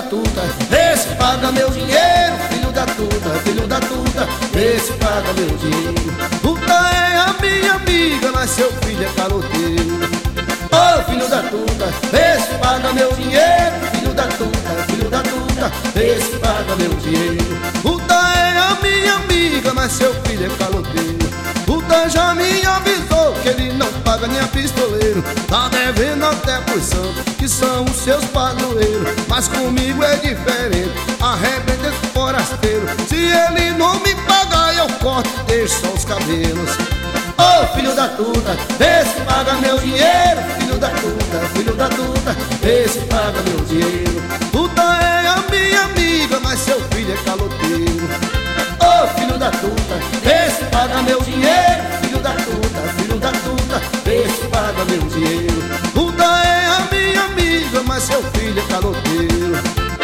tuta, vê se paga meu dinheiro. Filho da tuta, vê se paga meu dinheiro. Puta é a minha amiga, mas seu filho é caloteiro. Ô filho da tuta, vê se paga meu dinheiro. Filho da tuta, vê se paga meu dinheiro. Puta é a minha amiga, mas seu filho é caloteiro. Puta já me avisou que ele não paga nem a pistoleiro. Tá devendo até por santo, que são os seus padroeiros. Mas comigo é diferente, arrebenta esse forasteiro. Se ele não me pagar, eu corto e deixo só os cabelos. Ô filho da tuta, vê se paga meu dinheiro. Filho da tuta, vê se paga meu dinheiro. Puta é a minha amiga, mas seu filho é caloteiro. Ô filho da tuta, vê se paga meu dinheiro. Filho da tuta, vê se paga meu dinheiro. Puta é a minha amiga, mas seu filho é caloteiro.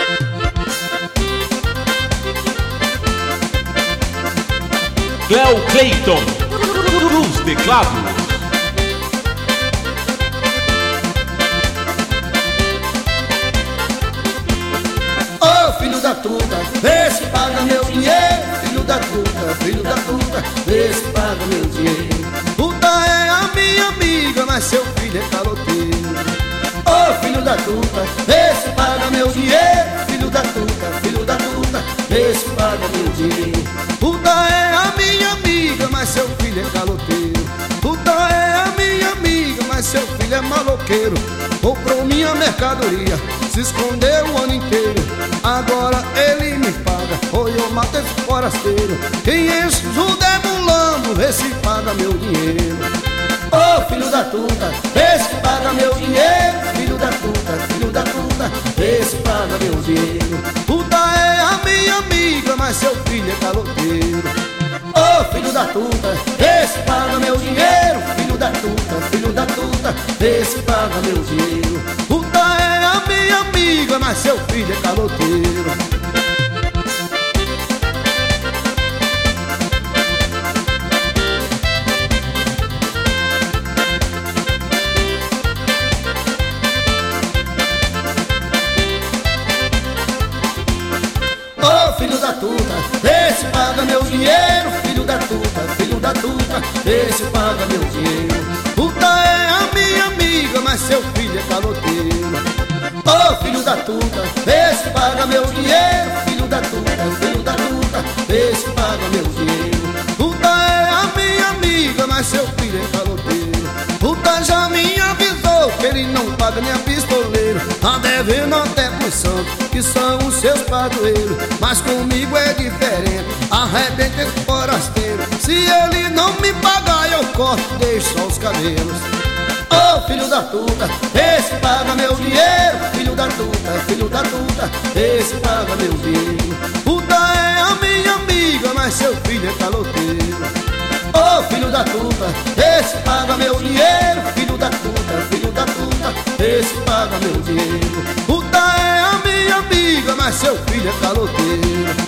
Cleo Clayton, os teclados. Ô filho da tuta, vê se paga meu dinheiro. Filho da tuta, vê se paga meu dinheiro. Puta é a minha amiga, mas seu filho é caloteiro. Ô filho da tuta, vê se paga meu dinheiro. Filho da tuta, vê se paga meu dinheiro. Puta é a minha amiga, mas seu filho é caloteiro. Puta é a minha amiga, mas seu filho é maloqueiro. Comprou minha mercadoria, se escondeu o ano inteiro. Agora ele me paga, ou eu mato esse forasteiro. Quem enche o Judé mulano, vê se paga meu dinheiro. Ô filho da tuta, vê se paga meu dinheiro. Filho da tuta, vê se paga meu dinheiro. Puta é a minha amiga, mas seu filho é caloteiro. Ô filho da tuta, vê se paga meu dinheiro. Filho da tuta, vê se paga meu dinheiro. Puta é a minha amiga, mas seu filho é caloteiro. Ô filho da tuta, vê se paga meu dinheiro. Filho da tuta, vê se paga meu dinheiro. Puta é a minha amiga, mas seu filho é caloteiro. Ô filho da tuta, vê se paga meu dinheiro. Filho da tuta, vê se paga meu dinheiro. Puta é a minha amiga, mas seu filho é caloteiro. Puta já me avisou que ele não paga nem a pistoleiro. Tá devendo até pro santo, que são os seus padroeiros. Mas comigo é diferente, arrebenta esse forasteiro. Se ele não me pagar, eu corto e deixo só os cabelos. Ô filho da tuta, vê se paga meu dinheiro. Filho da tuta, vê se paga meu dinheiro. Puta é a minha amiga, mas seu filho é caloteiro. Ô filho da tuta, vê se paga meu dinheiro. Filho da tuta, vê se paga meu dinheiro. Puta é a minha amiga, mas seu filho é caloteiro.